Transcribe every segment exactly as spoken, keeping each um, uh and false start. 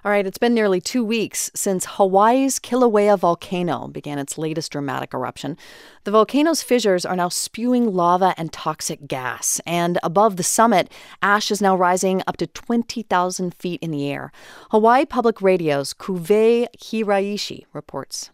All right, it's been nearly two weeks since Hawaii's Kilauea volcano began its latest dramatic eruption. The volcano's fissures are now spewing lava and toxic gas, and above the summit, ash is now rising up to twenty thousand feet in the air. Hawaii Public Radio's Kuvei Hiraishi reports.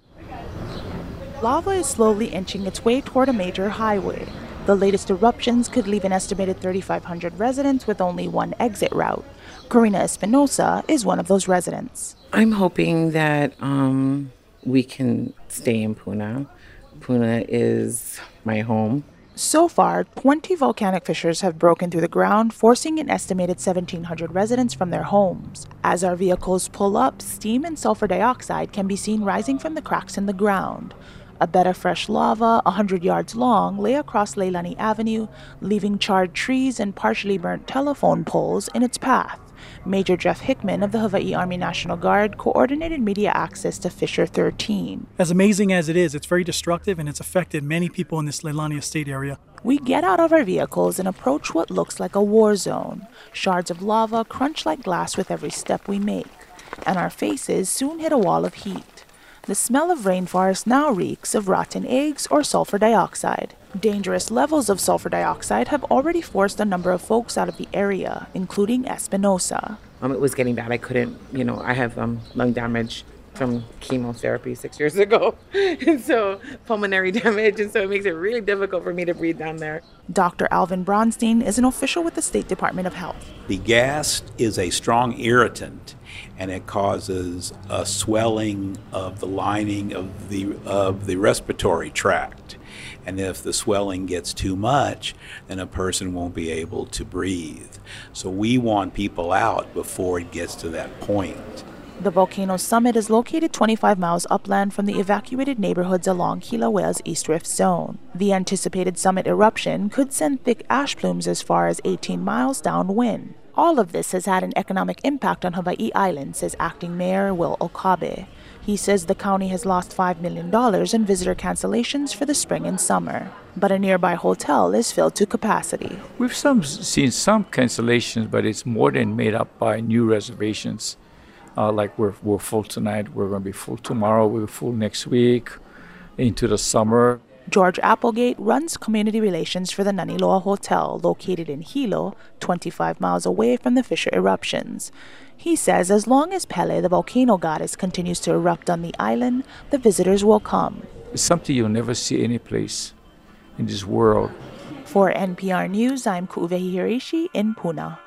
Lava is slowly inching its way toward a major highway. The latest eruptions could leave an estimated thirty-five hundred residents with only one exit route. Corina Espinosa is one of those residents. I'm hoping that um, we can stay in Puna. Puna is my home. So far, twenty volcanic fissures have broken through the ground, forcing an estimated seventeen hundred residents from their homes. As our vehicles pull up, steam and sulfur dioxide can be seen rising from the cracks in the ground. A bed of fresh lava, one hundred yards long, lay across Leilani Avenue, leaving charred trees and partially burnt telephone poles in its path. Major Jeff Hickman of the Hawaii Army National Guard coordinated media access to Fissure thirteen. As amazing as it is, it's very destructive and it's affected many people in this Leilani Estate area. We get out of our vehicles and approach what looks like a war zone. Shards of lava crunch like glass with every step we make, and our faces soon hit a wall of heat. The smell of rainforest now reeks of rotten eggs or sulfur dioxide. Dangerous levels of sulfur dioxide have already forced a number of folks out of the area, including Espinosa. Um, it was getting bad. I couldn't, you know, I have um, lung damage from chemotherapy six years ago. And so pulmonary damage. And so it makes it really difficult for me to breathe down there. Doctor Alvin Bronstein is an official with the State Department of Health. The gas is a strong irritant, and it causes a swelling of the lining of the of the respiratory tract. And if the swelling gets too much, then a person won't be able to breathe. So we want people out before it gets to that point. The volcano's summit is located twenty-five miles upland from the evacuated neighborhoods along Kilauea's East Rift Zone. The anticipated summit eruption could send thick ash plumes as far as eighteen miles downwind. All of this has had an economic impact on Hawaii Island, says Acting Mayor Will Okabe. He says the county has lost five million dollars in visitor cancellations for the spring and summer. But a nearby hotel is filled to capacity. We've some, seen some cancellations, but it's more than made up by new reservations. Uh, like we're, we're full tonight, we're going to be full tomorrow, we're full next week, into the summer. George Applegate runs community relations for the Naniloa Hotel, located in Hilo, twenty-five miles away from the fissure eruptions. He says as long as Pele, the volcano goddess, continues to erupt on the island, the visitors will come. It's something you'll never see any place in this world. For N P R News, I'm Kuvei Hiraishi in Puna.